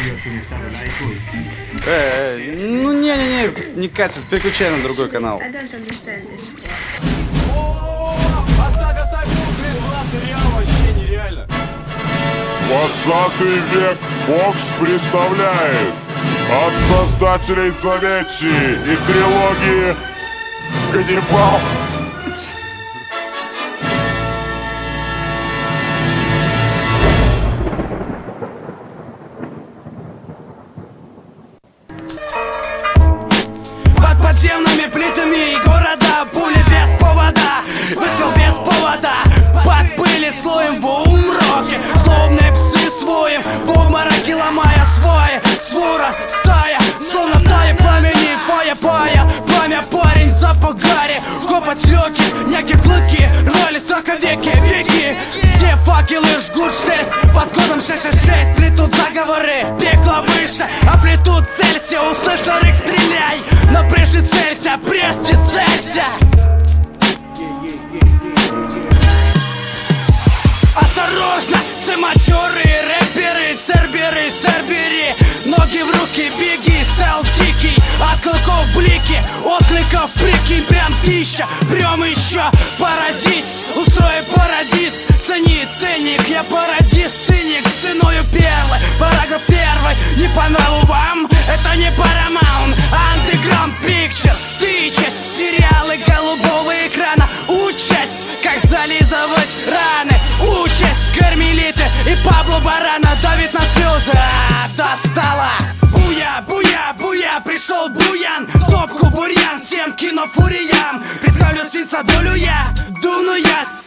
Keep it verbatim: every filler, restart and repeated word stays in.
Э, ну не-не-не, не катит, переключай на другой канал. Оставь, оставь, блин, классно, реально, вообще нереально. двадцатый век Фокс представляет от создателей Завечи и трилогии «Ганнибал». Под подземными плитами города пули без повода, выстрел без повода, под пыли слоем в умроке, словно псы своим, в обмороке ломая свои, свора, стая, словно стая пламени, фая, пая, пламя, парень, запах гари, копоть легких, некие клыки, роли строка веки, веки, где факелы жгут шесть, под кодом шесть шесть шесть, плетут заговоры, пекло выше, а плетут целься, услышал рык, стреляй, но прежде целься, прежде целься. Осторожно, все мачоры, рэперы, церберы, цербери, ноги в руки, беги, стал дикий, от клыков блики, откликов прикинь, прям пища, прям еще, парадис, устрой парадис, цени ценник, я парадис, циник, ценою перлы, параграф первый, не по нраву вам, это не Paramount, Underground Picture, тычать в сериалы голубого экрана, учась, как зализывать раны, участь кармелиты и Пабло Барана давит на слезы, а, достала. Буя, буя, буя, пришел буян, в топку бурьян, всем кино фуриям, представлю свинца долю я, дуну я.